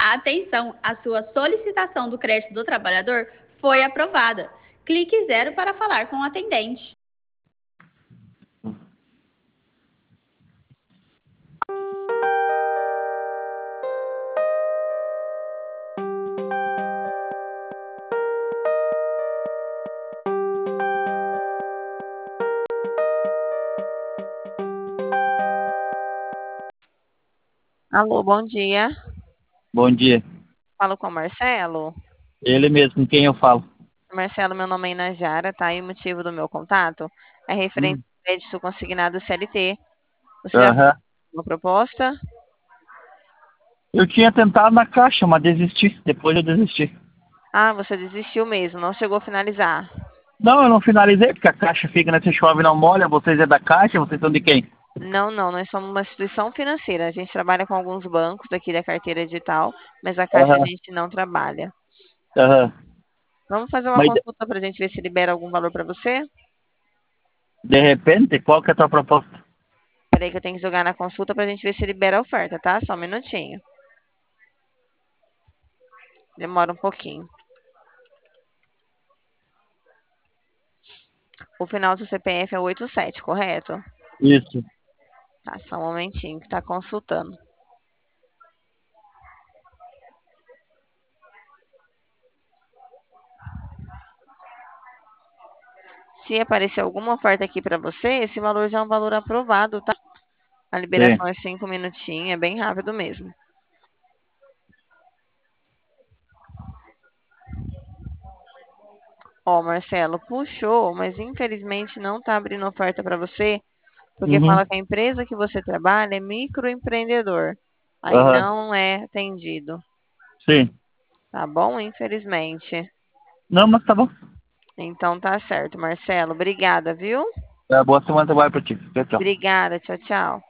Atenção, a sua solicitação do crédito do trabalhador foi aprovada. Clique 0 para falar com o atendente. Alô, bom dia. Bom dia. Falo com o Marcelo. Ele mesmo, com quem eu falo? Marcelo, meu nome é Inajara, tá? E o motivo do meu contato é referente ao crédito consignado CLT. Você já fez Aham. uma proposta? Eu tinha tentado na Caixa, mas desisti. Depois eu desisti. Ah, você desistiu mesmo, não chegou a finalizar. Não, eu não finalizei, porque a Caixa fica nessa chove e não molha. Vocês é da Caixa, vocês são de quem? Não, nós somos uma instituição financeira. A gente trabalha com alguns bancos aqui da carteira digital, mas a Caixa a Aham, gente não trabalha. aham. Vamos fazer uma Mas consulta para a gente ver se libera algum valor para você? de repente, qual que é a tua proposta? Peraí que eu tenho que jogar na consulta para a gente ver se libera a oferta, tá? Só um minutinho. Demora um pouquinho. O final do CPF é 87, correto? Isso. Tá, só um momentinho que tá consultando. Se aparecer alguma oferta aqui para você, esse valor já é um valor aprovado, tá? A Sim. liberação é 5 minutinhos, é bem rápido mesmo. Ó, Marcelo, puxou, mas infelizmente não tá abrindo oferta para você, porque Uhum. fala que a empresa que você trabalha é microempreendedor. Aí Aham. não é atendido, Sim. tá bom? Infelizmente. Não, mas tá bom. Então tá certo, Marcelo. Obrigada, viu? Boa semana, trabalho pra ti. Tchau, tchau. Obrigada, tchau, tchau.